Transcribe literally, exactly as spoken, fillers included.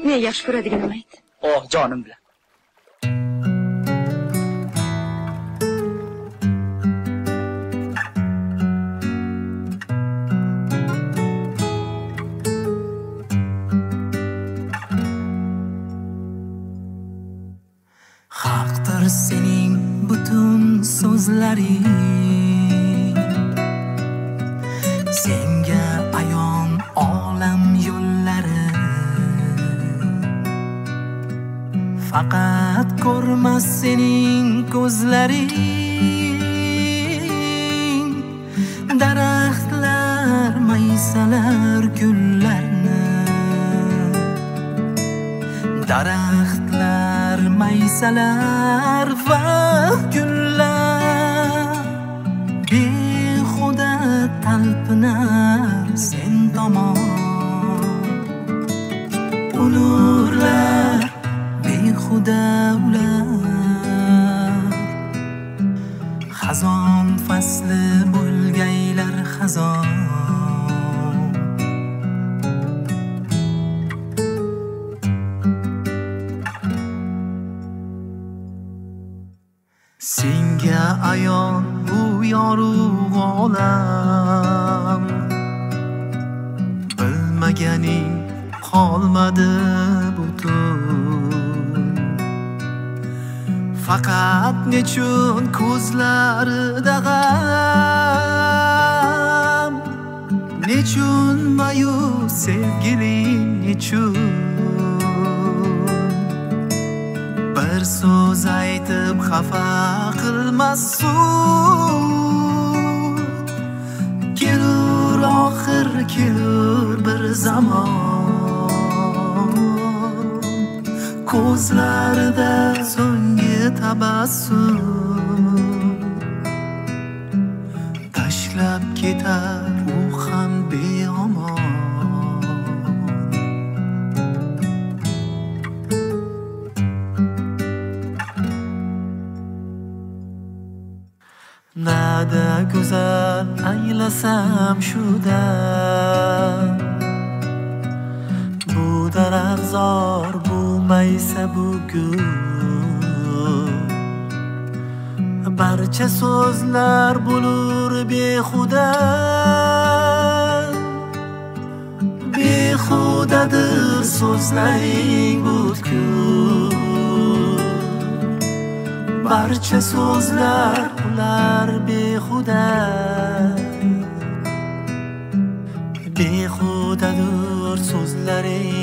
Men yaxshi ko'radiganimni ayt. Oh, jonim bilan. Haqdir sening butun so'zlaring, senga ayon olam yo'llari. Faqat ko'rmas sening ko'zlaring, daraxtlar maysalar gullarni, daraxtlar maysalar va gullar behuda talpinar sen tomon. Ulug'lar behuda ular, xazon fasli bo'lgaylar xazon. Senga ayon bu yorug' olam, bilmaganing qolmadi butun. Faqat nechun ko'zlarida g'am, nechun mayus sevgiling nechun. Bir so'z aytib xafa qilmasun, kelur oxir kelur bir zamon. Ko'zlarida so'nggi tabassum, tashlab ketar u ham beomon. Nada go'zal anglasam shudan, bu daraxtzor bu maysa bu gul. Barcha so'zlar bo'lur behuda, behudadir so'zlaring butkul. Barcha so'zlar ular behuda, behudadir so'zlaring